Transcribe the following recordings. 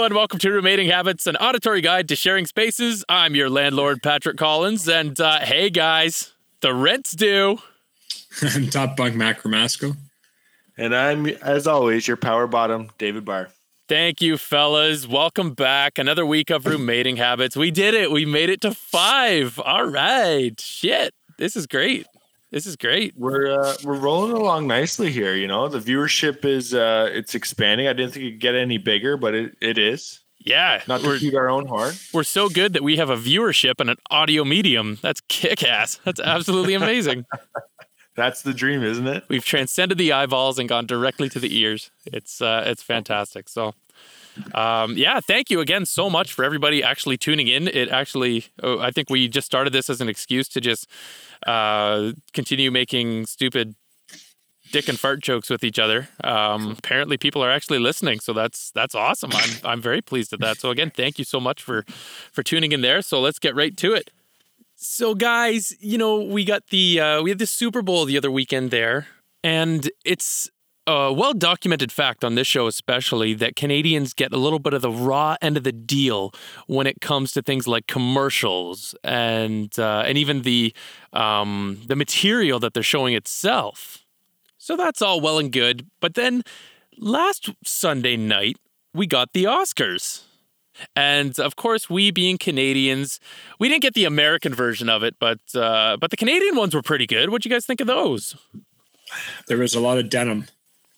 and welcome to Roommating Habits, an auditory guide to sharing spaces. I'm your landlord, Patrick Collins, and hey guys, the rent's due. I'm Top Bunk Mac Ramasco. And I'm, as always, your power bottom, David Barr. Thank you, fellas. Welcome back. Another week of Roommating Habits. We did it. We made it to 5. All right. Shit. This is great. We're rolling along nicely here. You know, the viewership is it's expanding. I didn't think it'd get any bigger, but it is. Yeah. Not to toot our own horn. We're so good that we have a viewership and an audio medium. That's kick-ass. That's absolutely amazing. That's the dream, isn't it? We've transcended the eyeballs and gone directly to the ears. It's fantastic. So, thank you again so much for everybody actually tuning in. I think we just started this as an excuse to just continue making stupid dick and fart jokes with each other. Apparently people are actually listening, so that's awesome. I'm very pleased at that. So again, thank you so much for tuning in there. So let's get right to it. So guys, you know, we had the Super Bowl the other weekend there, and it's a well-documented fact on this show especially that Canadians get a little bit of the raw end of the deal when it comes to things like commercials and even the material that they're showing itself. So that's all well and good. But then last Sunday night, we got the Oscars. And of course, we being Canadians, we didn't get the American version of it, but the Canadian ones were pretty good. What'd you guys think of those? There was a lot of denim.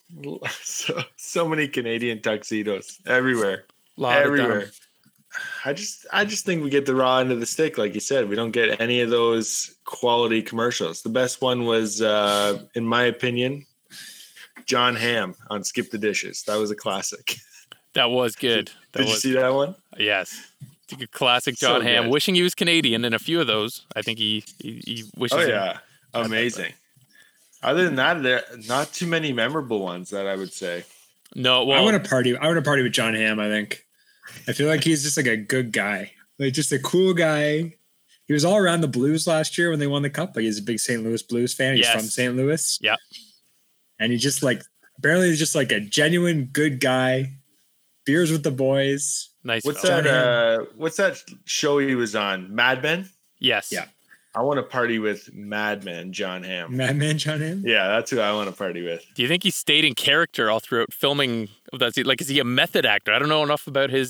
So many Canadian tuxedos everywhere. Everywhere. I just think we get the raw end of the stick, like you said. We don't get any of those quality commercials. The best one was, in my opinion, John Hamm on Skip the Dishes. That was a classic. That was good. Did you see that one? Yes. It's a classic John Hamm. Good. Wishing he was Canadian in a few of those. I think he wishes. Oh, yeah. Amazing. Other than that, there not too many memorable ones that I would say. No, well, I want to party with John Hamm, I think. I feel like he's just like a good guy. Like just a cool guy. He was all around the Blues last year when they won the cup. Like he's a big St. Louis Blues fan. He's from St. Louis. Yeah. And he just apparently he's just like a genuine good guy. Beers with the boys. Nice. What's that show he was on? Mad Men? Yes. Yeah. I want to party with Madman John Hamm. Madman John Hamm? Yeah, that's who I want to party with. Do you think he stayed in character all throughout filming of that? Like, is he a method actor? I don't know enough about his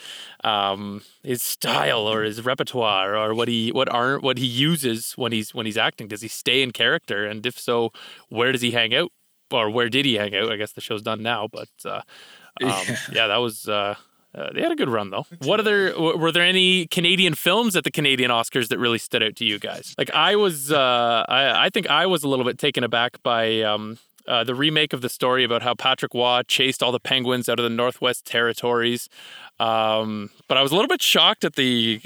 style or his repertoire or what he uses when he's acting. Does he stay in character? And if so, where does he hang out? Or where did he hang out? I guess the show's done now, but that was. They had a good run though. Were there any Canadian films at the Canadian Oscars that really stood out to you guys? Like I was, I think I was a little bit taken aback by the remake of the story about how Patrick Waugh chased all the penguins out of the Northwest Territories. But I was a little bit shocked at the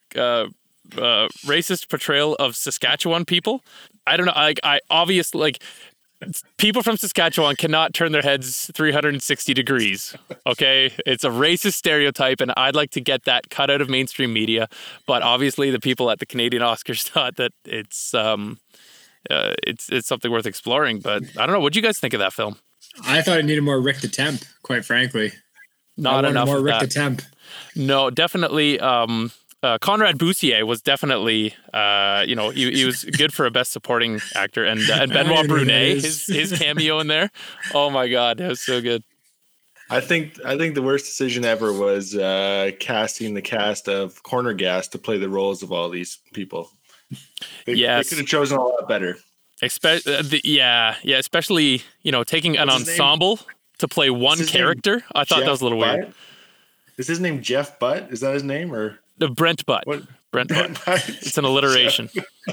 racist portrayal of Saskatchewan people. I don't know. I obviously people from Saskatchewan cannot turn their heads 360 degrees, okay? It's a racist stereotype, and I'd like to get that cut out of mainstream media. But obviously, the people at the Canadian Oscars thought that it's something worth exploring. But I don't know. What do you guys think of that film? I thought it needed more Rick the Temp, quite frankly. Not enough more of Rick that. the Temp. No, definitely. Conrad Boussier was definitely, he was good for a best supporting actor, and Benoit Brunet, his cameo in there. Oh my God, that was so good. I think the worst decision ever was casting the cast of Corner Gas to play the roles of all these people. They could have chosen a lot better. Especially taking an ensemble to play one character. I thought that was a little weird. Is his name Jeff Butt? Is that his name or? Brent Butt. What? Brent Butt. It's an alliteration.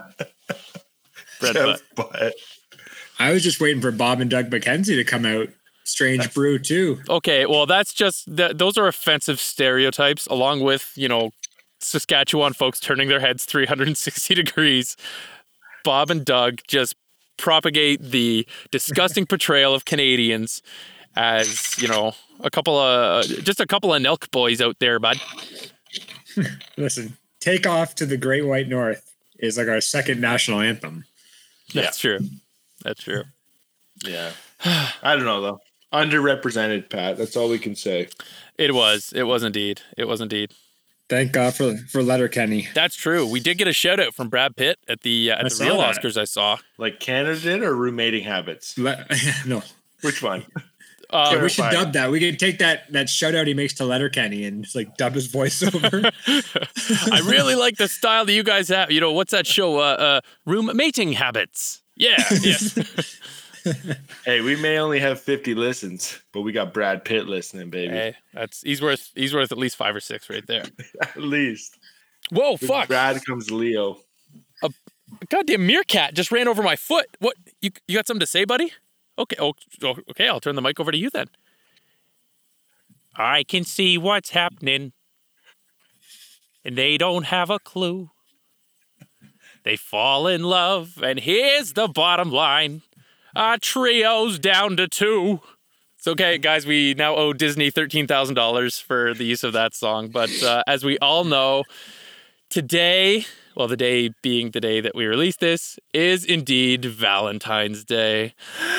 Brent Butt. I was just waiting for Bob and Doug McKenzie to come out. Strange Brew too. Okay, well that's just those are offensive stereotypes, along with Saskatchewan folks turning their heads 360 degrees. Bob and Doug just propagate the disgusting portrayal of Canadians as a couple of Nelk boys out there, bud. Listen, Take Off to the Great White North is like our second national anthem. That's true. Yeah. I don't know, though. Underrepresented, Pat. That's all we can say. It was indeed. Thank God for Letterkenny. That's true. We did get a shout out from Brad Pitt at the real Oscars I saw. Like Canada did, or Roommating Habits? No. Which one? We should dub that. We could take that shout out he makes to Letterkenny and just like dub his voiceover. I really like the style that you guys have. You know, what's that show? Roommating Habits. Yeah. Hey, we may only have 50 listens, but we got Brad Pitt listening, baby. Hey, he's worth at least 5 or 6 right there. At least. Whoa, With fuck. Brad comes Leo. A goddamn meerkat just ran over my foot. What? You got something to say, buddy? Okay. Okay. I'll turn the mic over to you then. I can see what's happening, and they don't have a clue. They fall in love, and here's the bottom line. Our trio's down to 2. It's okay, guys. We now owe Disney $13,000 for the use of that song. But as we all know, today, well, the day being the day that we release this, is indeed Valentine's Day.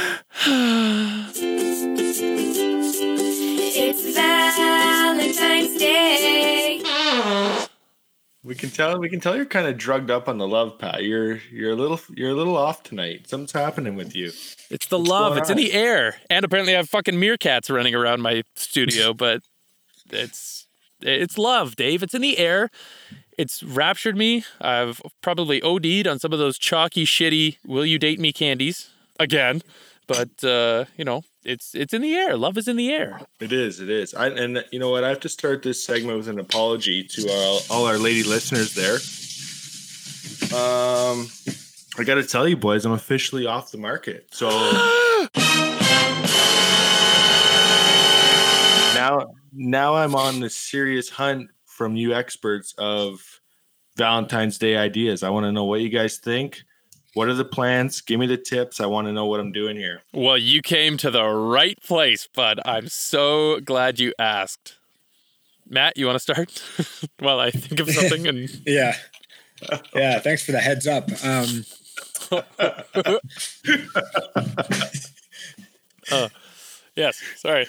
It's Valentine's Day. We can tell you're kind of drugged up on the love, Pat. You're a little off tonight. Something's happening with you. It's the love. It's in the air. And apparently I have fucking meerkats running around my studio, but it's love, Dave. It's in the air. It's raptured me. I've probably OD'd on some of those chalky, shitty will you date me candies again. But it's in the air. Love is in the air. It is. And you know what? I have to start this segment with an apology to all our lady listeners there. I got to tell you, boys, I'm officially off the market. So now I'm on the serious hunt from you experts of Valentine's Day ideas. I want to know what you guys think. What are the plans? Give me the tips. I want to know what I'm doing here. Well, you came to the right place, bud. I'm so glad you asked. Matt, you want to start? While I think of something. And Yeah. Thanks for the heads up. Yes. Sorry.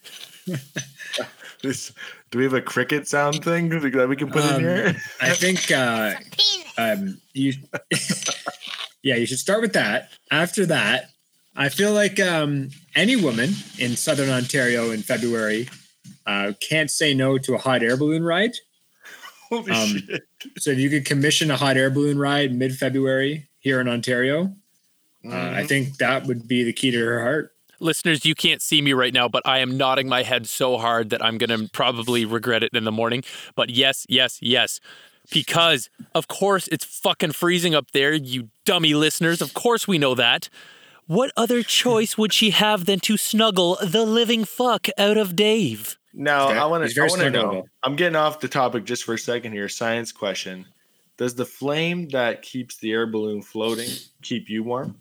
Do we have a cricket sound thing that we can put in here? I think you you should start with that. After that, I feel like any woman in Southern Ontario in February can't say no to a hot air balloon ride. Holy shit. So if you could commission a hot air balloon ride mid-February here in Ontario, I think that would be the key to her heart. Listeners, you can't see me right now, but I am nodding my head so hard that I'm going to probably regret it in the morning. But yes. Because, of course, it's fucking freezing up there, you dummy listeners. Of course we know that. What other choice would she have than to snuggle the living fuck out of Dave? Now, I want to know. I'm getting off the topic just for a second here. Science question. Does the flame that keeps the air balloon floating keep you warm?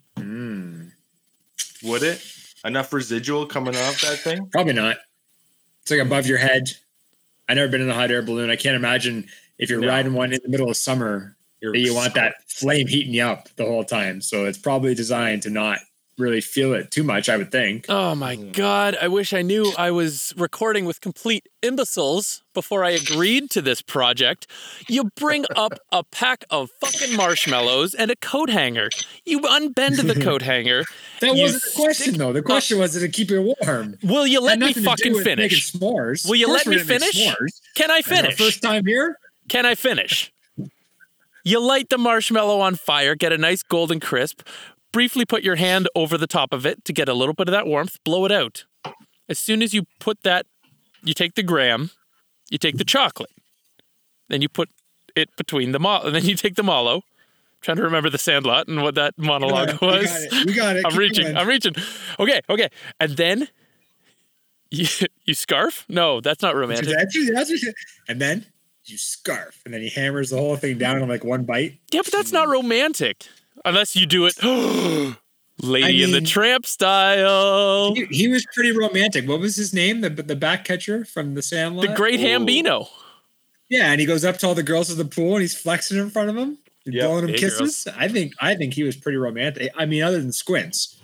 Would it? Enough residual coming off that thing? Probably not. It's like above your head. I've never been in a hot air balloon. I can't imagine if you're riding one in the middle of summer that you want that flame heating you up the whole time. So it's probably designed to not really feel it too much, I would think. Oh my God. I wish I knew I was recording with complete imbeciles before I agreed to this project. You bring up a pack of fucking marshmallows and a coat hanger. You unbend the coat hanger. That wasn't the question, though. The question was to keep it warm. Will you let me fucking finish? S'mores. Will you let me finish? Can I finish? First time here? Can I finish? You light the marshmallow on fire, get a nice golden crisp, briefly put your hand over the top of it to get a little bit of that warmth, blow it out. As soon as you put that, you take the graham, you take the chocolate, then you put it between the mallow, and then you take the mallow. I'm trying to remember the Sandlot and what that monologue was. We got it. I'm reaching. Okay. And then you scarf? No, that's not romantic. And then you scarf, and then he hammers the whole thing down in like one bite. Yeah, but that's not romantic. Unless you do it Lady and the Tramp style. He was pretty romantic. What was his name? The back catcher from the Sandlot? The Great Hambino. Yeah, and he goes up to all the girls at the pool and he's flexing in front of them, blowing them kisses. Girls. I think he was pretty romantic. I mean, other than Squints.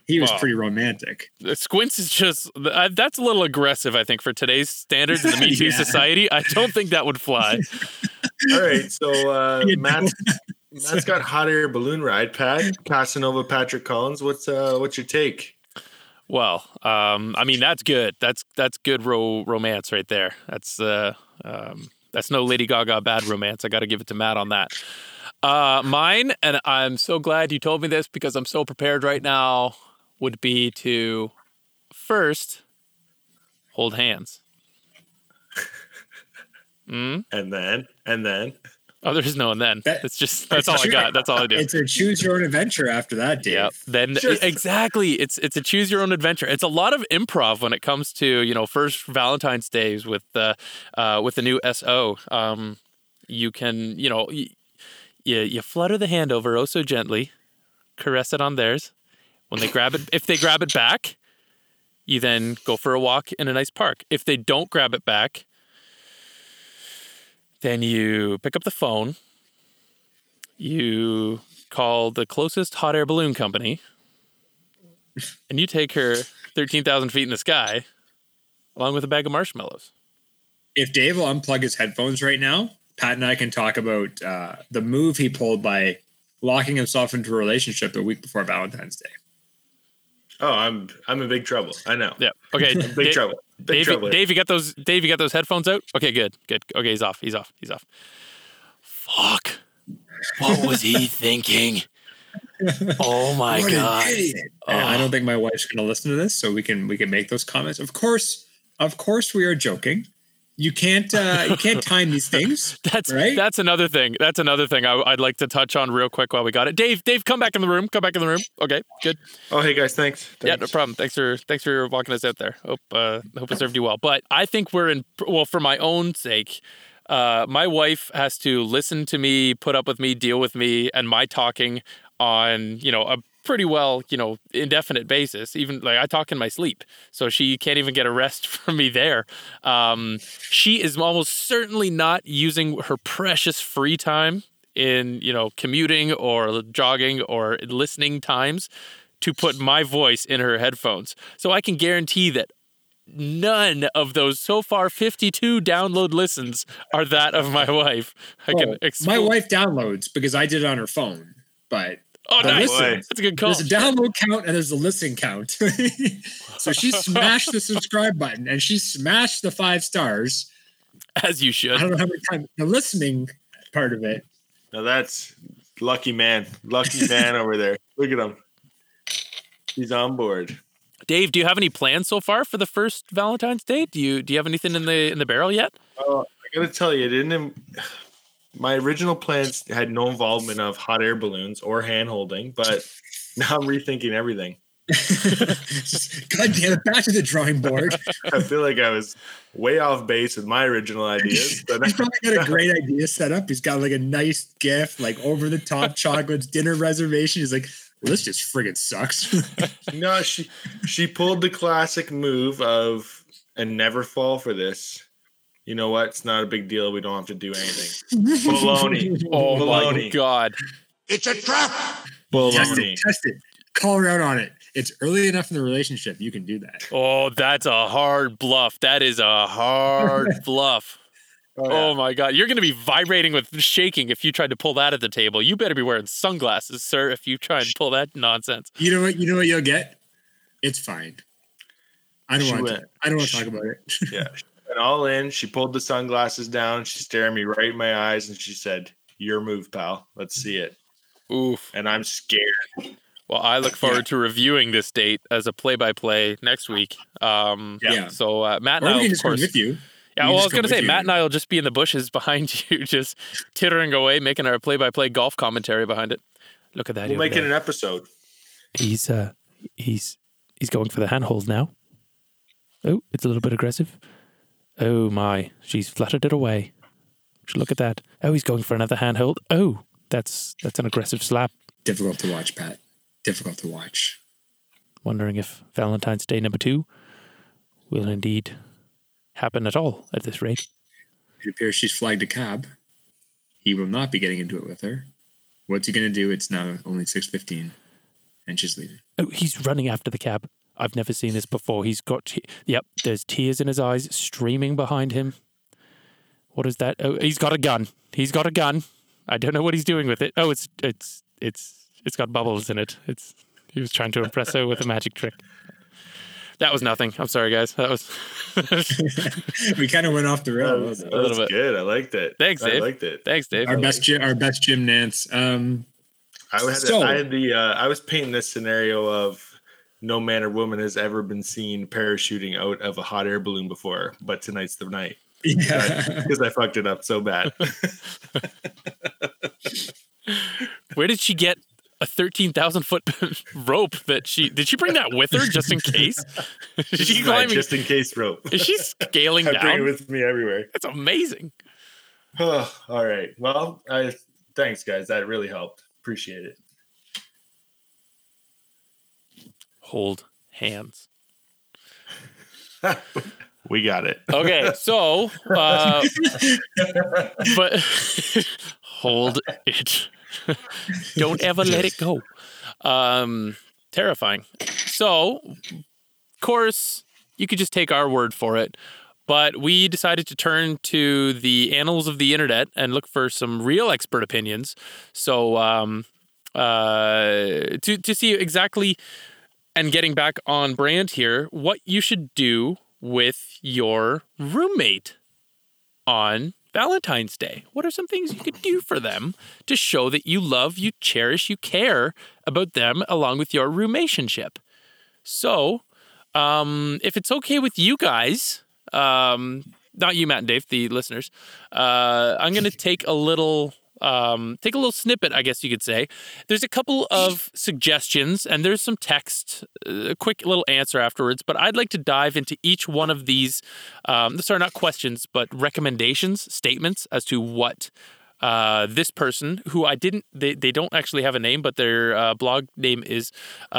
he was Wow. pretty romantic. Squints is just that's a little aggressive, I think, for today's standards in the Me Too Yeah. society. I don't think that would fly. All right, so You Matt's got hot air balloon ride. Pat Casanova, Patrick Collins. What's your take? Well, I mean that's good. That's good romance right there. That's no Lady Gaga bad romance. I got to give it to Matt on that. Mine, and I'm so glad you told me this because I'm so prepared right now, would be to first hold hands. And then Oh, there's no and then. That- That's all I got. That's all I do. It's a choose your own adventure after that, Dave. Yeah. Then Just- exactly, it's a choose your own adventure. It's a lot of improv when it comes to first Valentine's Days with the new SO. You can you flutter the hand over oh so gently, caress it on theirs. When they grab it, if they grab it back, you then go for a walk in a nice park. If they don't grab it back, then you pick up the phone, you call the closest hot air balloon company, and you take her 13,000 feet in the sky, along with a bag of marshmallows. If Dave will unplug his headphones right now, Pat and I can talk about the move he pulled by locking himself into a relationship a week before Valentine's Day. oh, I'm in big trouble. I know. Yeah. Okay. Big trouble. Big trouble. Dave, you got those headphones out? Okay, good. Okay, he's off. Fuck. What was he thinking? Oh my What an god. idiot. I don't think my wife's going to listen to this, so we can make those comments. Of course, we are joking. You can't time these things. Right? That's another thing. I'd like to touch on real quick while we got it. Dave, come back in the room. Okay, good. Oh, hey guys, thanks. Yeah, no problem. Thanks for walking us out there. Hope it served you well. But I think for my own sake, my wife has to listen to me, put up with me, deal with me, and my talking on a pretty well indefinite basis. Even like I talk in my sleep, so she can't even get a rest from me there. She is almost certainly not using her precious free time in commuting or jogging or listening times to put my voice in her headphones. So I can guarantee that none of those so far 52 download listens are that of my wife. My wife downloads because I did it on her phone, but Oh, nice. Boy. That's a good call. there's a download count and there's a listen count. So she smashed the subscribe button and she smashed the 5 stars. As you I should. don't know how many times the listening part of it. Now that's lucky man over there. Look at him. He's on board. Dave, do you have any plans so far for the first Valentine's Day? Do you have anything in the barrel yet? I gotta tell you, my original plans had no involvement of hot air balloons or hand holding, but now I'm rethinking everything. God damn it, back to the drawing board. I feel like I was way off base with my original ideas. But He's probably got a great idea set up. He's got like a nice gift, like over the top chocolates, dinner reservation. He's like, well, this just friggin' sucks. no, she pulled the classic move of and never fall for this. You know what? It's not a big deal. We don't have to do anything. Baloney. Oh my Baloney. god. It's a trap. Baloney. Test it. Call her out on it. It's early enough in the relationship. You can do that. Oh, that's a hard bluff. That is a hard bluff. Oh my god. You're gonna be vibrating with shaking if you tried to pull that at the table. You better be wearing sunglasses, sir, if you try and pull that nonsense. You know what you'll get? It's fine. I don't She want to. went. I don't want to talk about it. Yeah. She went all in. She pulled the sunglasses down. She stared me right in my eyes and she said, "Your move, pal. Let's see it." Oof. And I'm scared. Well, I look forward to reviewing this date as a play-by-play next week. Yeah. So Matt and Or I, we can of just come course. with you. Yeah, We well, I just was going to come say, with Matt you. and I will just be in the bushes behind you, just tittering away, making our play-by-play golf commentary behind it. Look at that. We'll make it an episode. He's going for the handhold now. Oh, it's a little bit aggressive. Oh my, she's fluttered it away. Look at that. Oh, he's going for another handhold. Oh, that's an aggressive slap. Difficult to watch, Pat. Difficult to watch. Wondering if Valentine's Day number 2 will indeed happen at all at this rate. It appears she's flagged a cab. He will not be getting into it with her. What's he going to do? It's now only 6:15, and she's leaving. Oh, he's running after the cab. I've never seen this before. He's got, there's tears in his eyes streaming behind him. What is that? Oh, he's got a gun. He's got a gun. I don't know what he's doing with it. Oh, it's got bubbles in it. He was trying to impress her with a magic trick. That was nothing. I'm sorry, guys. That was. We kind of went off the rails. That was good. I liked it. Thanks, Dave. I liked it. Thanks, Dave. Our best Jim Nance. I was painting this scenario of no man or woman has ever been seen parachuting out of a hot air balloon before, but tonight's the night. Yeah, because I fucked it up so bad. Where did she get a 13,000-foot rope did she bring that with her just in case? Is she climbing just in case rope? Is she scaling I down? bring it with me everywhere. That's amazing. Oh, all right. Well, thanks guys. That really helped. Appreciate it. Hold hands. We got it. Okay, so but hold it. Don't ever let it go. Terrifying. So, of course, you could just take our word for it. But we decided to turn to the annals of the internet and look for some real expert opinions. So, to see exactly, and getting back on brand here, what you should do with your roommate on Valentine's Day. What are some things you could do for them to show that you love, you cherish, you care about them along with your roommationship? So, if it's okay with you guys, not you, Matt and Dave, the listeners, I'm going to take a little snippet, I guess you could say. There's a couple of suggestions and there's some text, a quick little answer afterwards, but I'd like to dive into each one of these, not questions, but recommendations, statements as to what this person, who they don't actually have a name, but their blog name is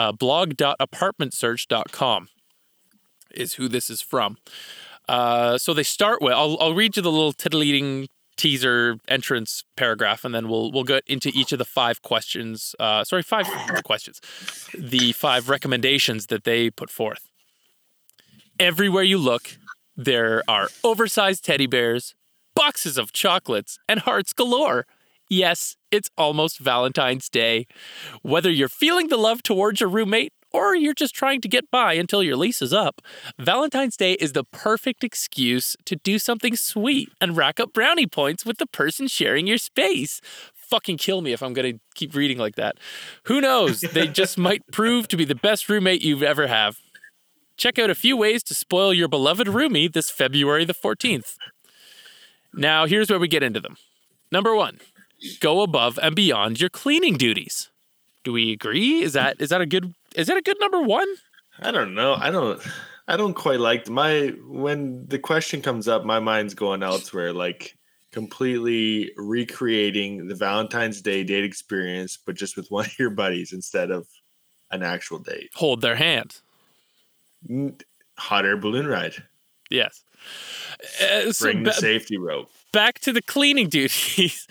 blog.apartmentsearch.com is who this is from. So they start with, I'll read you the little titillating teaser entrance paragraph, and then we'll get into each of the 5 questions. 5 questions. The 5 recommendations that they put forth. Everywhere you look, there are oversized teddy bears, boxes of chocolates, and hearts galore. Yes, it's almost Valentine's Day. Whether you're feeling the love towards your roommate or you're just trying to get by until your lease is up, Valentine's Day is the perfect excuse to do something sweet and rack up brownie points with the person sharing your space. Fucking kill me if I'm going to keep reading like that. Who knows? They just might prove to be the best roommate you've ever have. Check out a few ways to spoil your beloved roomie this February the 14th. Now, here's where we get into them. Number 1, go above and beyond your cleaning duties. Do we agree? Is that a good number 1? I don't know. I don't quite like when the question comes up, my mind's going elsewhere, like completely recreating the Valentine's Day date experience, but just with one of your buddies instead of an actual date. Hold their hand. Hot air balloon ride. Yes. Bring the safety rope. Back to the cleaning duties.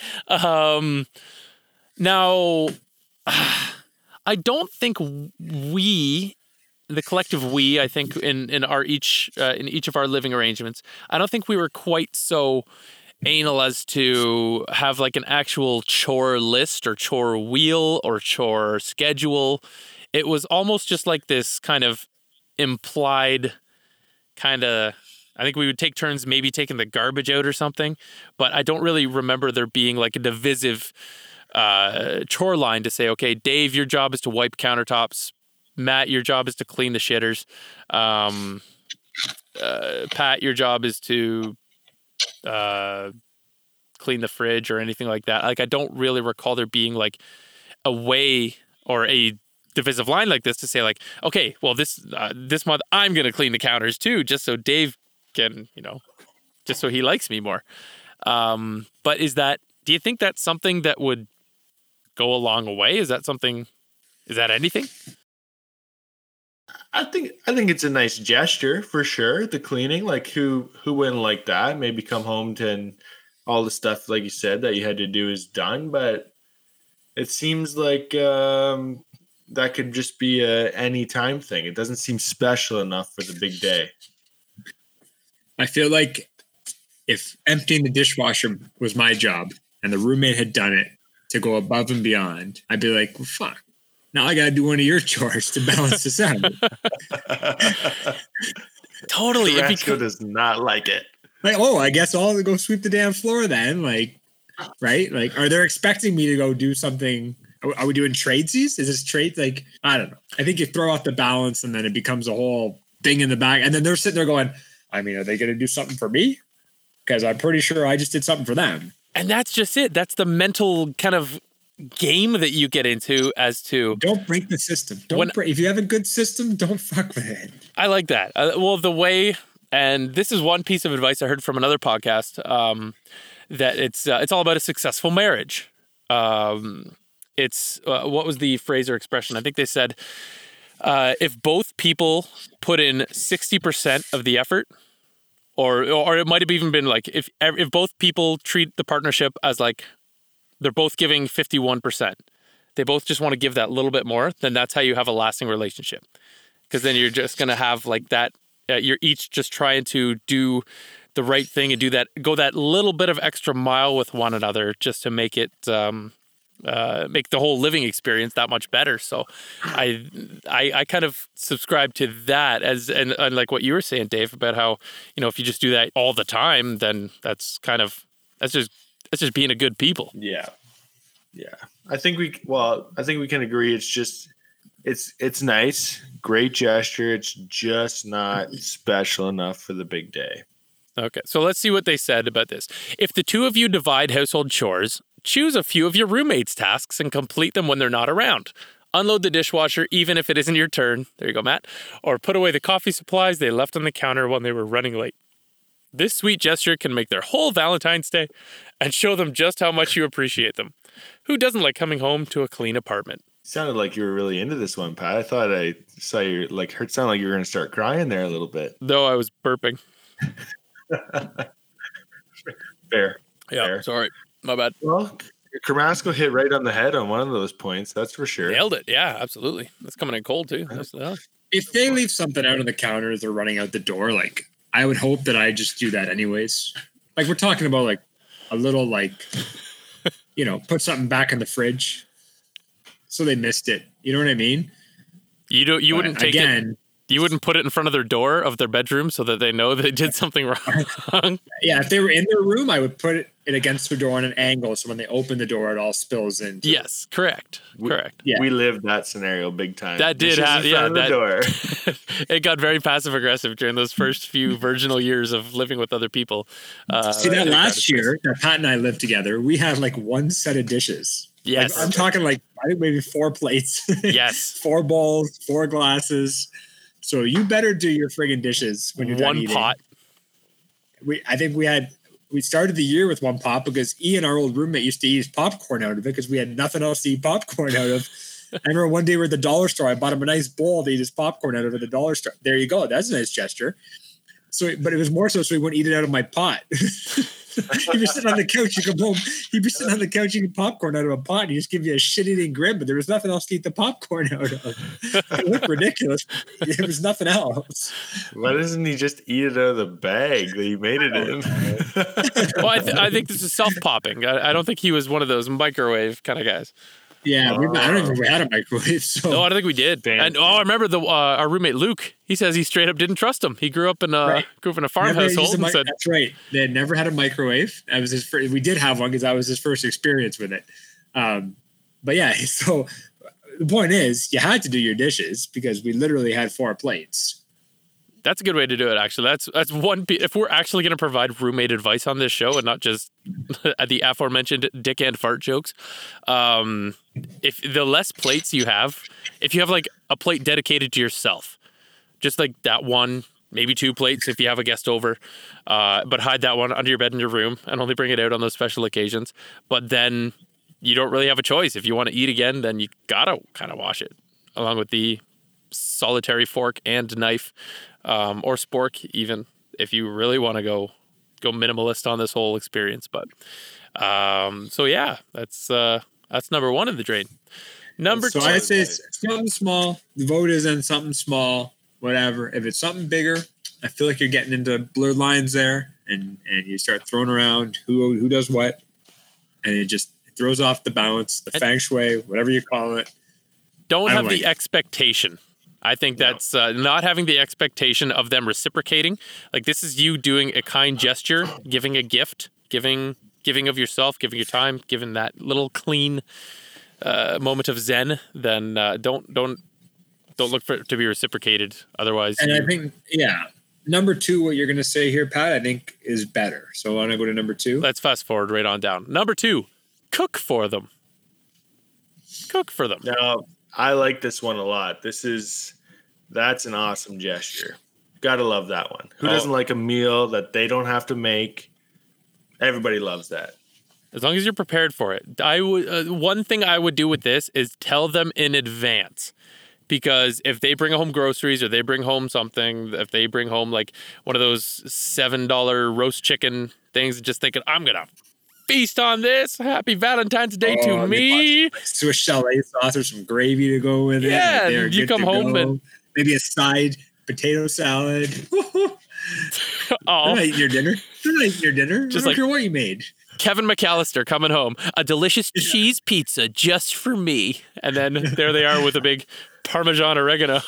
Now, I don't think the collective we, I think in each of our living arrangements, I don't think we were quite so anal as to have like an actual chore list or chore wheel or chore schedule. It was almost just like this kind of implied I think we would take turns maybe taking the garbage out or something, but I don't really remember there being like a divisive chore line to say, okay, Dave, your job is to wipe countertops. Matt, your job is to clean the shitters. Pat, your job is to clean the fridge or anything like that. Like, I don't really recall there being like a way or a divisive line like this to say like, okay, well this month I'm going to clean the counters too, just so Dave can, just so he likes me more. But do you think that's something that would go a long way? Is that anything? I think it's a nice gesture for sure. The cleaning, like who wouldn't like that? Maybe come home and all the stuff, like you said, that you had to do is done. But it seems like that could just be a anytime thing. It doesn't seem special enough for the big day. I feel like if emptying the dishwasher was my job and the roommate had done it to go above and beyond, I'd be like, well, fuck. Now I got to do one of your chores to balance this out. Totally. Carrasco does not like it. Like, oh, I guess I'll go sweep the damn floor then. Like, right? Like, are they expecting me to go do something? Are we doing tradesies? Is this trade? Like, I don't know. I think you throw off the balance and then it becomes a whole thing in the back. And then they're sitting there going, I mean, are they going to do something for me? Because I'm pretty sure I just did something for them. And that's just it. That's the mental kind of game that you get into as to don't break the system. If you have a good system, don't fuck with it. I like that. Well, the way, and this is one piece of advice I heard from another podcast, that it's all about a successful marriage. It's what was the phrase or expression? I think they said if both people put in 60% of the effort, or it might have even been like if both people treat the partnership as like they're both giving 51%. They both just want to give that little bit more, then that's how you have a lasting relationship. Because then you're just going to have like that, you're each just trying to do the right thing and go that little bit of extra mile with one another just to make it, make the whole living experience that much better. So I kind of subscribe to that and like what you were saying, Dave, about how, if you just do that all the time, then that's just being a good people. Yeah. I think we can agree. It's just, it's nice, great gesture. It's just not special enough for the big day. Okay. So let's see what they said about this. If the two of you divide household chores, choose a few of your roommates' tasks and complete them when they're not around. Unload the dishwasher, even if it isn't your turn. There you go, Matt. Or put away the coffee supplies they left on the counter when they were running late. This sweet gesture can make their whole Valentine's Day and show them just how much you appreciate them. Who doesn't like coming home to a clean apartment? Sounded like you were really into this one, Pat. I thought I saw you sound like you were going to start crying there a little bit. Though I was burping. Fair. Yeah, Fair. Sorry. My bad. Well, Carrasco hit right on the head on one of those points. That's for sure. Nailed it. Yeah, absolutely. That's coming in cold too. If they leave something out on the counter as they're running out the door, like, I would hope that I just do that anyways. Like, we're talking about like a little like, put something back in the fridge so they missed it. You know what I mean? You wouldn't take it. You wouldn't put it in front of their door of their bedroom so that they know they did something wrong? Yeah, if they were in their room, I would put it against their door on an angle so when they open the door, it all spills in. Yes, correct. Yeah. We lived that scenario big time. That did happen. Yeah, door. It got very passive aggressive during those first few virginal years of living with other people. See, that last year that Pat and I lived together, we had like one set of dishes. Yes. Like, I'm talking like, I think maybe 4 plates. Yes. 4 bowls, 4 glasses. So you better do your friggin' dishes when you're done eating. Pot. I think we started the year with 1 pot because Ian, our old roommate, used to eat his popcorn out of it because we had nothing else to eat popcorn out of. I remember one day we're at the dollar store. I bought him a nice bowl to eat his popcorn out of at the dollar store. There you go. That's a nice gesture. So, but it was more so he wouldn't eat it out of my pot. He'd be sitting on the couch. You come home. He'd be sitting on the couch eating popcorn out of a pot. And he just give you a shit-eating grin, but there was nothing else to eat the popcorn out of. It looked ridiculous. There was nothing else. Why doesn't he just eat it out of the bag that he made it in? Well, I think this is self-popping. I don't think he was one of those microwave kind of guys. Yeah, I don't even think we had a microwave. So. No, I don't think we did. And I remember our roommate Luke. He says he straight up didn't trust him. He grew up in a farm household. That's right. They had never had a microwave. That was his first. We did have one because that was his first experience with it. But yeah, so the point is, you had to do your dishes because we literally had 4 plates. That's a good way to do it, actually. That's one. If we're actually going to provide roommate advice on this show and not just the aforementioned dick and fart jokes, if the less plates you have, if you have like a plate dedicated to yourself, just like that one, maybe 2 plates if you have a guest over, but hide that one under your bed in your room and only bring it out on those special occasions. But then you don't really have a choice. If you want to eat again, then you gotta kind of wash it along with the solitary fork and knife. Or spork, even if you really want to go minimalist on this whole experience. But so yeah, that's number 1 in the drain. Number So two. I'd say it's something small. The vote is in something small, whatever. If it's something bigger, I feel like you're getting into blurred lines there, and you start throwing around who does what, and it throws off the balance, the feng shui, whatever you call it. Don't have like the it. expectation. I think that's not having the expectation of them reciprocating. Like, this is you doing a kind gesture, giving a gift, giving of yourself, giving your time, giving that little clean moment of zen. Then don't look for it to be reciprocated. Otherwise, And I think, number two, what you're going to say here, Pat, I think is better. So I want to go to number two. let's fast forward right on down. Number two, cook for them. Cook for them. Now, I like this one a lot. That's an awesome gesture. Gotta love that one. Who doesn't like a meal that they don't have to make? Everybody loves that. As long as you're prepared for it. I would one thing I would do with this is tell them in advance. Because if they bring home groceries or they bring home something, if they bring home like one of those $7 roast chicken things, just thinking, I'm going to feast on this. Happy Valentine's Day to me. Swiss chalet sauce or some gravy to go with it. Yeah, They're you good come to home go. and- maybe a side potato salad. They're Oh, not eating your dinner. They're not eating your dinner. Just I don't like- care what you made. Kevin McAllister coming home. A delicious cheese pizza just for me. And then there they are with a big Parmesan oregano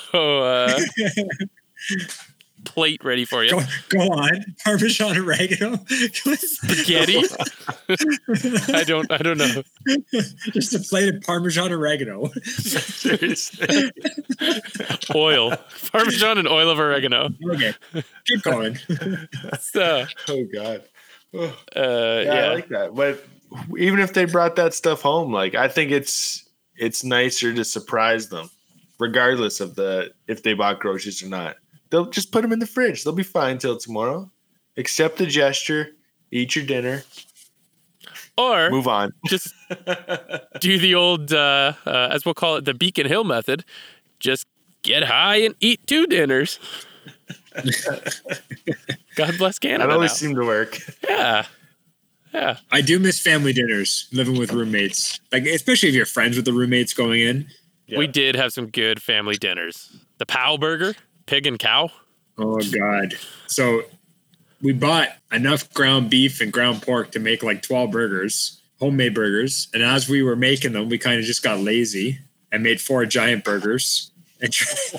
plate ready for you. Go on. Parmesan oregano. Spaghetti? I don't know. Just a plate of Parmesan oregano. Seriously. Oil. Parmesan and oil of oregano. Okay. Keep going. So, Oh God. yeah. I like that. But even if they brought that stuff home, like I think it's nicer to surprise them, regardless of if they bought groceries or not. They'll just put them in the fridge. They'll be fine till tomorrow. Accept the gesture, eat your dinner, Or move on. just do the old, as we'll call it, the Beacon Hill method. Just get high and eat 2 dinners. God bless Canada. That always now. seemed to work. Yeah. Yeah. I do miss family dinners, living with roommates. Like, especially if you're friends with the roommates going in. Yeah. We did have some good family dinners. The Pow Burger, pig and cow. Oh, God. So we bought enough ground beef and ground pork to make like 12 burgers, homemade burgers. And as we were making them, we kind of just got lazy and made 4 giant burgers and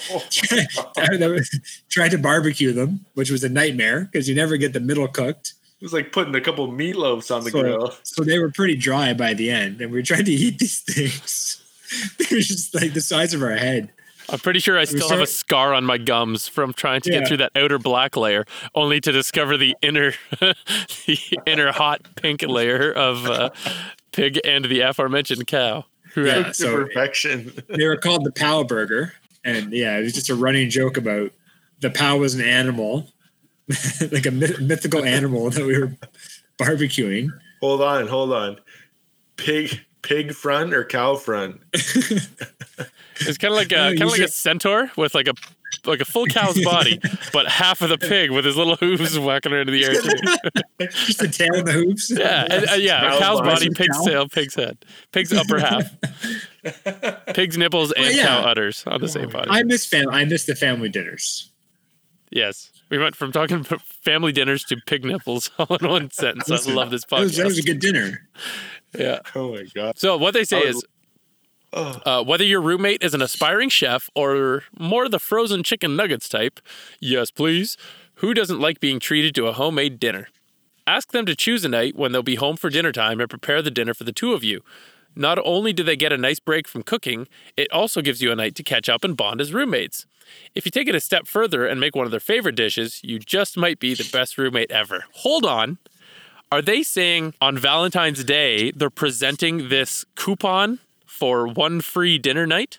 tried to barbecue them, which was a nightmare because you never get the middle cooked. It was like putting a couple meatloafs on the grill. So they were pretty dry by the end. And we were trying to eat these things. They were just like the size of our head. I'm pretty sure I still have a scar on my gums from trying to get through that outer black layer, only to discover the inner, the inner hot pink layer of pig and the aforementioned cow. Yeah, To so perfection. they were called the Pow Burger. And yeah, it was just a running joke about the Pow was an animal, like a mythical animal that we were barbecuing. Hold on. Pig front or cow front? It's kind of like a centaur with like a full cow's body, but half of the pig with his little hooves whacking into the air too. Just the tail and the hooves. Yeah, and, a cow's body, Some pig's cow. tail, pig's head, pig's upper half, pig's nipples, and yeah. cow udders on the same body. I miss the family dinners. Yes, we went from talking about family dinners to pig nipples all in one sentence. I love this That was a podcast. good dinner. Yeah. Oh my God. So what they say is, whether your roommate is an aspiring chef or more the frozen chicken nuggets type, yes, please, who doesn't like being treated to a homemade dinner? Ask them to choose a night when they'll be home for dinner time and prepare the dinner for the 2 of you. Not only do they get a nice break from cooking, it also gives you a night to catch up and bond as roommates. If you take it a step further and make one of their favorite dishes, you just might be the best roommate ever. Hold on. Are they saying on Valentine's Day they're presenting this coupon for 1 free dinner night?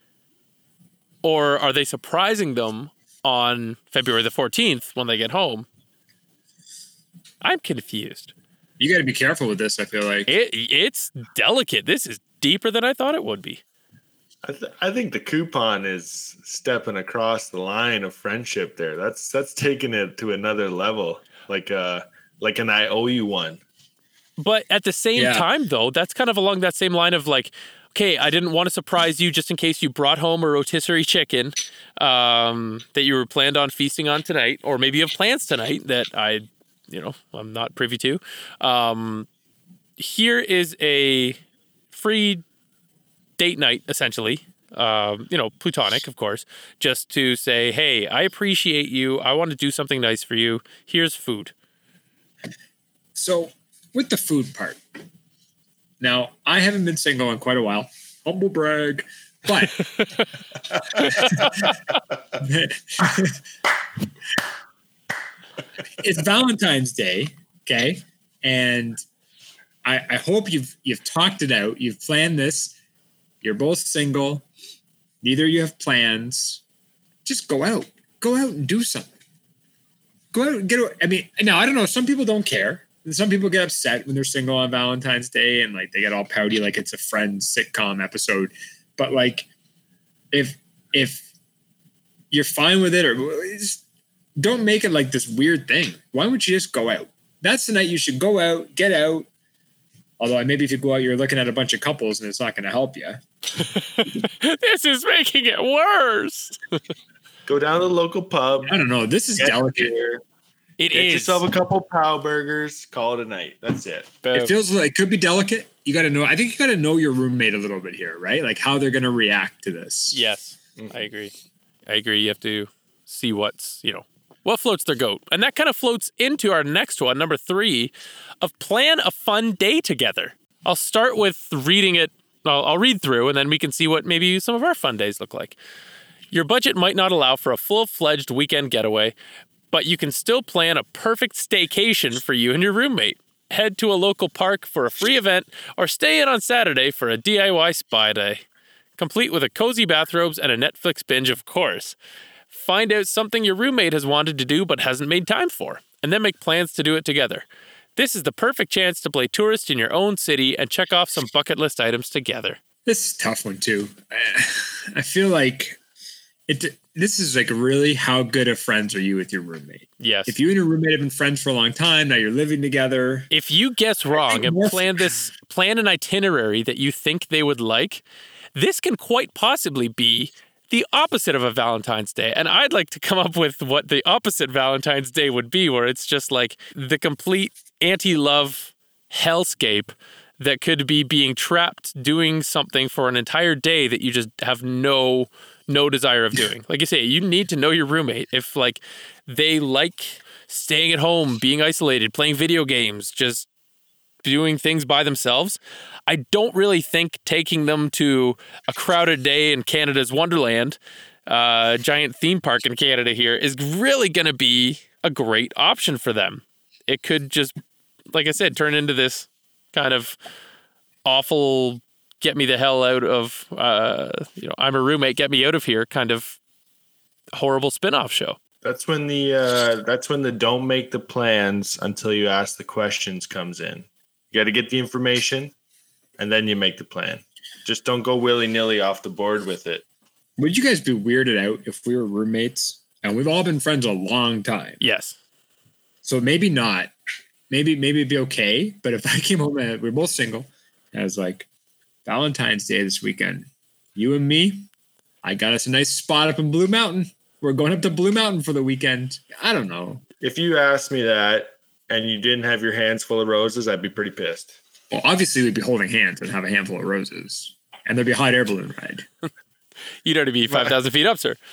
Or are they surprising them on February the 14th when they get home? I'm confused. You got to be careful with this, I feel like. It's delicate. This is deeper than I thought it would be. I think the coupon is stepping across the line of friendship there. That's taking it to another level. Like an I owe you one. But at the same time, though, that's kind of along that same line of like, okay, I didn't want to surprise you just in case you brought home a rotisserie chicken that you were planned on feasting on tonight, or maybe you have plans tonight that I'm not privy to. Here is a free date night, essentially. Plutonic, of course, just to say, hey, I appreciate you. I want to do something nice for you. Here's food. So with the food part, now I haven't been single in quite a while. Humble brag. But it's Valentine's Day, okay? And I hope you've talked it out. You've planned this. You're both single. Neither of you have plans. Just go out. Go out and do something. Go out and get away. I mean, now I don't know. Some people don't care. Some people get upset when they're single on Valentine's Day and like they get all pouty like it's a Friends sitcom episode. But like, if you're fine with it, or just don't make it like this weird thing. Why don't you just go out? That's the night you should go out, get out. Although maybe if you go out, you're looking at a bunch of couples and it's not going to help you. This is making it worse. Go down to the local pub. I don't know. This is delicate. Get yourself a couple pow burgers. Call it a night. That's it. It feels like it could be delicate. You got to know. I think you got to know your roommate a little bit here, right? Like how they're going to react to this. Yes, I agree. You have to see what floats their goat. And that kind of floats into our next one, number 3, of plan a fun day together. I'll start with reading it. I'll read through and then we can see what maybe some of our fun days look like. Your budget might not allow for a full-fledged weekend getaway, but you can still plan a perfect staycation for you and your roommate. Head to a local park for a free event or stay in on Saturday for a DIY spa day. Complete with a cozy bathrobes and a Netflix binge, of course. Find out something your roommate has wanted to do but hasn't made time for, and then make plans to do it together. This is the perfect chance to play tourist in your own city and check off some bucket list items together. This is a tough one, too. I feel like this is like really how good of friends are you with your roommate? Yes. If you and your roommate have been friends for a long time, now you're living together. If you guess wrong and plan an itinerary that you think they would like, this can quite possibly be the opposite of a Valentine's Day. And I'd like to come up with what the opposite Valentine's Day would be, where it's just like the complete anti-love hellscape that could be being trapped doing something for an entire day that you just have no desire of doing. Like you say, you need to know your roommate. If like they like staying at home, being isolated, playing video games, just doing things by themselves, I don't really think taking them to a crowded day in Canada's Wonderland, giant theme park in Canada here, is really going to be a great option for them. It could just, like I said, turn into this kind of awful, get me the hell out of, I'm a roommate, get me out of here kind of horrible spin-off show. That's when the don't make the plans until you ask the questions comes in. You got to get the information and then you make the plan. Just don't go willy-nilly off the board with it. Would you guys be weirded out if we were roommates and we've all been friends a long time? Yes. So maybe not. Maybe it'd be okay. But if I came home and we're both single and I was like, Valentine's Day this weekend, you and me, I got us a nice spot up in Blue Mountain. We're going up to Blue Mountain for the weekend. I don't know. If you asked me that and you didn't have your hands full of roses, I'd be pretty pissed. Well, obviously we'd be holding hands and have a handful of roses. And there'd be a hot air balloon ride. You'd already be 5,000 feet up, sir.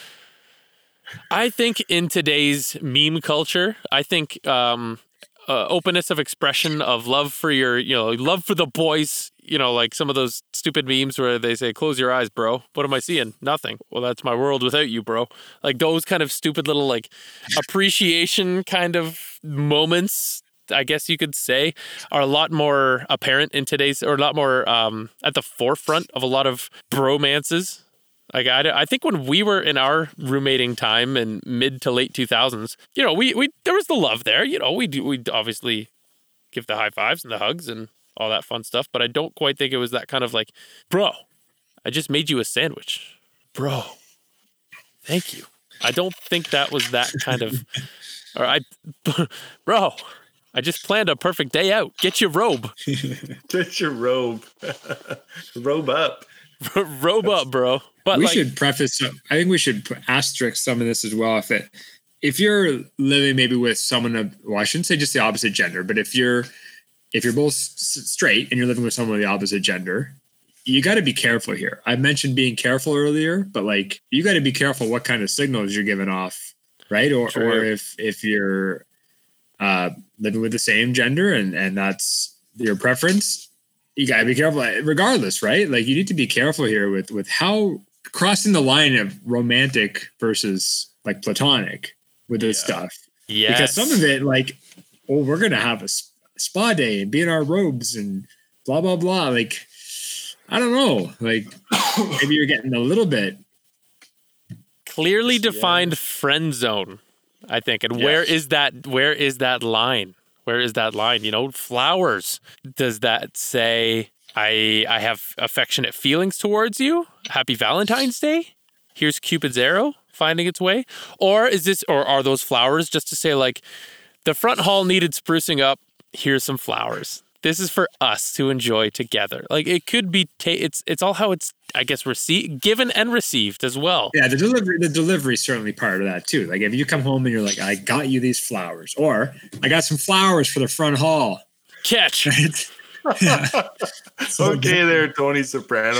I think in today's meme culture, I think openness of expression of love for your, love for the boys, like some of those stupid memes where they say, close your eyes, bro. What am I seeing? Nothing. Well, that's my world without you, bro. Like those kind of stupid little like appreciation kind of moments, I guess you could say, are a lot more apparent in today's, or a lot more at the forefront of a lot of bromances. Like I think when we were in our roommating time in mid to late 2000s, we there was the love there. We'd obviously give the high fives and the hugs and all that fun stuff, but I don't quite think it was that kind of like, bro, I just made you a sandwich. Bro, thank you. I don't think that was that kind of, bro, I just planned a perfect day out. Get your robe. Get your robe. Robe up. Robe up, bro. But we should preface. I think we should asterisk some of this as well. If you're living maybe with someone of, well, I shouldn't say just the opposite gender, but if you're both straight and you're living with someone of the opposite gender, you got to be careful here. I mentioned being careful earlier, but like you got to be careful what kind of signals you're giving off, right? Or if you're living with the same gender and that's your preference, you got to be careful regardless, right? Like you need to be careful here with how crossing the line of romantic versus like platonic with this stuff. Yeah. Because some of it, like, oh, we're going to have a spa day and be in our robes and blah, blah, blah. Like, I don't know. Like, maybe you're getting a little bit clearly defined friend zone, I think. And where is that line? Where is that line? You know, flowers. Does that say I have affectionate feelings towards you? Happy Valentine's Day? Here's Cupid's arrow finding its way? Or are those flowers just to say like the front hall needed sprucing up? Here's some flowers. This is for us to enjoy together. Like it could be, it's all how it's, I guess, given and received as well. Yeah, the delivery is certainly part of that too. Like if you come home and you're like, I got you these flowers, or I got some flowers for the front hall. Catch. Right? Yeah. Okay, there, Tony Soprano.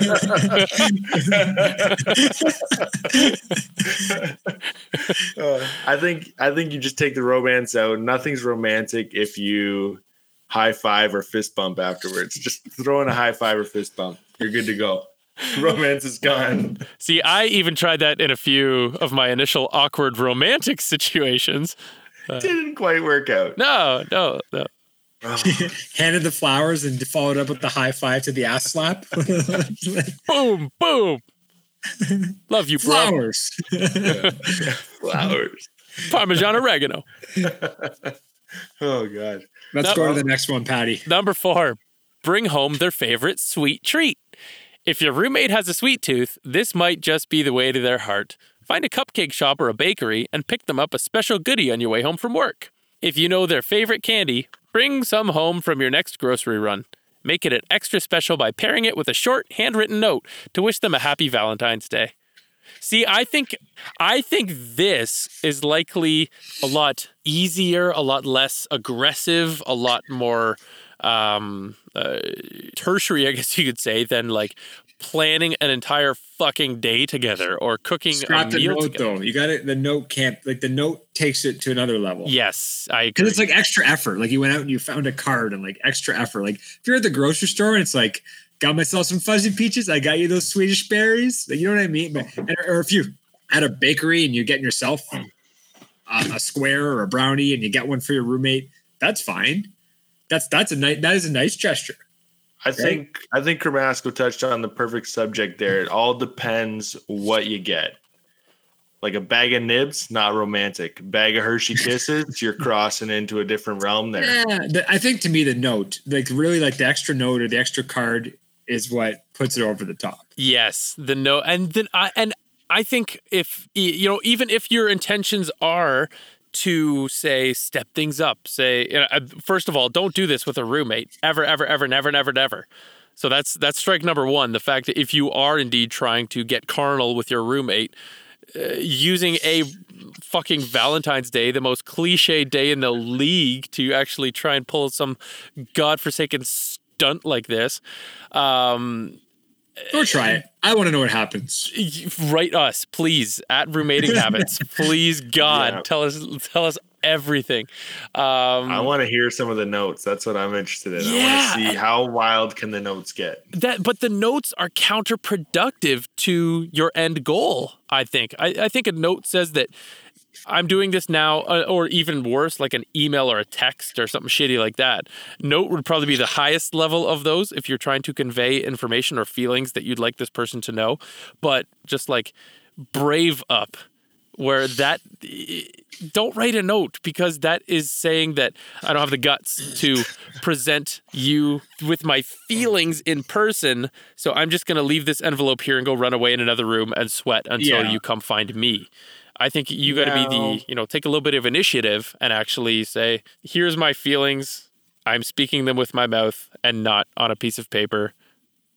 I think you just take the romance out. Nothing's romantic if you high five or fist bump afterwards. Just throw in a high five or fist bump. You're good to go. Romance is gone. See, I even tried that in a few of my initial awkward romantic situations. Didn't quite work out. No. Handed the flowers and followed up with the high five to the ass slap. Boom, boom. Love you, bro. Flowers. Flowers. Parmesan oregano. Oh, God. Let's go to the next one, Patty. Number 4, bring home their favorite sweet treat. If your roommate has a sweet tooth, this might just be the way to their heart. Find a cupcake shop or a bakery and pick them up a special goodie on your way home from work. If you know their favorite candy, bring some home from your next grocery run. Make it an extra special by pairing it with a short, handwritten note to wish them a happy Valentine's Day. See, I think this is likely a lot easier, a lot less aggressive, a lot more tertiary, I guess you could say, than like planning an entire fucking day together or cooking Scrap a meal the note, together. though. You got it. The note can't, like, the note takes it to another level. Yes, I agree. Because it's like extra effort. Like you went out and you found a card and like extra effort. Like if you're at the grocery store and it's like, got myself some fuzzy peaches, I got you those Swedish berries. Like, you know what I mean? Or if you at a bakery and you're getting yourself a square or a brownie and you get one for your roommate, that's fine. That is a nice gesture. I think Carmasco touched on the perfect subject there. It all depends what you get. Like a bag of nibs, not romantic. Bag of Hershey Kisses, you're crossing into a different realm there. Yeah, I think to me the note, like really like the extra note or the extra card is what puts it over the top. Yes, the note, and then I think if even if your intentions are to say step things up, say first of all, don't do this with a roommate ever, never. So that's strike number 1. The fact that if you are indeed trying to get carnal with your roommate, using a fucking Valentine's Day, the most cliche day in the league, to actually try and pull some godforsaken stunt like this. Go try it. I want to know what happens. Write us, please, at Roommating Habits. Please, God, Yeah. tell us everything. I want to hear some of the notes. That's what I'm interested in. Yeah. I want to see how wild can the notes get. But the notes are counterproductive to your end goal, I think. I think a note says that I'm doing this now, or even worse, like an email or a text or something shitty like that. Note would probably be the highest level of those if you're trying to convey information or feelings that you'd like this person to know. But just like brave up, where that, don't write a note, because that is saying that I don't have the guts to present you with my feelings in person. So I'm just going to leave this envelope here and go run away in another room and sweat until you come find me. I think you got to be take a little bit of initiative and actually say, here's my feelings. I'm speaking them with my mouth and not on a piece of paper.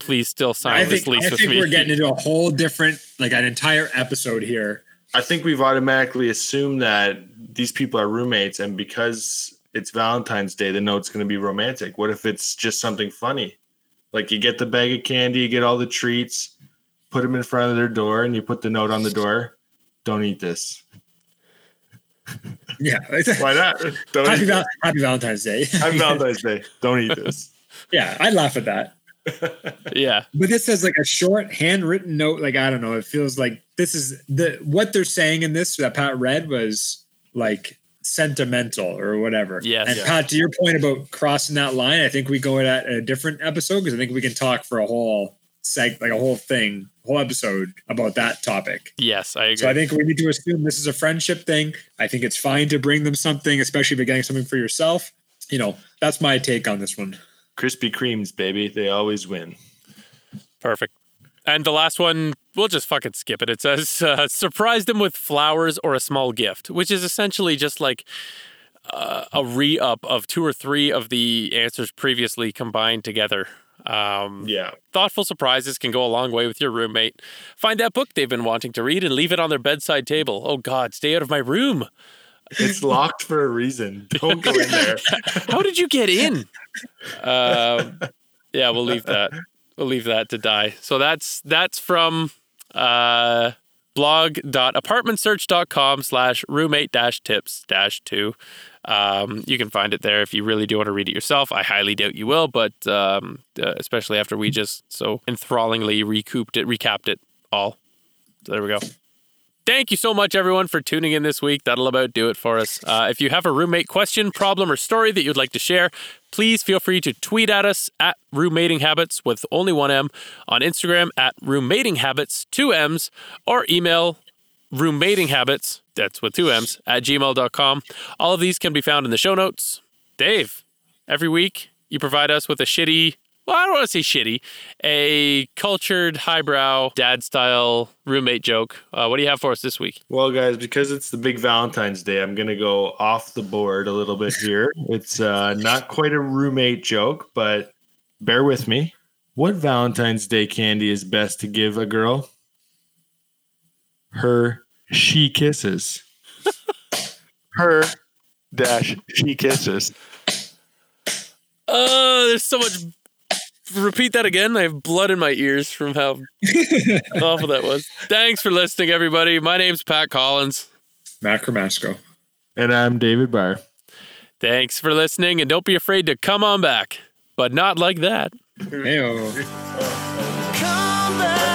please still sign this lease with me. I think we're getting into a whole different, like an entire episode here. I think we've automatically assumed that these people are roommates, and because it's Valentine's Day, the note's going to be romantic. What if it's just something funny? Like you get the bag of candy, you get all the treats, put them in front of their door, and you put the note on the door. Don't eat this. Yeah. Why not? Happy Valentine's Day. Happy Valentine's Day. Don't eat this. Yeah, I'd laugh at that. Yeah. But this says like a short handwritten note. Like, I don't know. It feels like this is what they're saying in this that Pat read was like sentimental or whatever. Yes. And Pat, to your point about crossing that line, I think we go at a different episode because I think we can talk for a whole whole episode about that topic. Yes, I agree. So I think we need to assume this is a friendship thing. I think it's fine to bring them something, especially if you're getting something for yourself. You know, that's my take on this one. Krispy Kremes, baby. They always win. Perfect. And the last one, we'll just fucking skip it. It says, surprise them with flowers or a small gift, which is essentially just like a re-up of 2 or 3 of the answers previously combined together. Thoughtful surprises can go a long way with your roommate. Find that book they've been wanting to read and leave it on their bedside table. Oh God, stay out of my room. It's locked for a reason. Don't go in there. How did you get in? Yeah, we'll leave that. We'll leave that to die. So that's from blog.apartmentsearch.com/roommate-tips-2. You can find it there if you really do want to read it yourself. I highly doubt you will, but especially after we just so enthrallingly recapped it all. So there we go. Thank you so much, everyone, for tuning in this week. That'll about do it for us. If you have a roommate question, problem, or story that you'd like to share, please feel free to tweet at us at Roommating Habits with only one M, on Instagram at Roommating Habits, 2 M's, or email roommatinghabits, that's with 2 M's, at gmail.com. All of these can be found in the show notes. Dave, every week you provide us with a shitty, well, I don't want to say shitty, a cultured, highbrow, dad-style roommate joke. What do you have for us this week? Well, guys, because it's the big Valentine's Day, I'm going to go off the board a little bit here. It's not quite a roommate joke, but bear with me. What Valentine's Day candy is best to give a girl? Her she kisses. She kisses. There's so much. Repeat that again. I have blood in my ears from how awful that was. Thanks for listening, everybody. My name's Pat Collins. Matt Carmasco. And I'm David Barr. Thanks for listening, and don't be afraid to come on back. But not like that. Hey-o. Come back.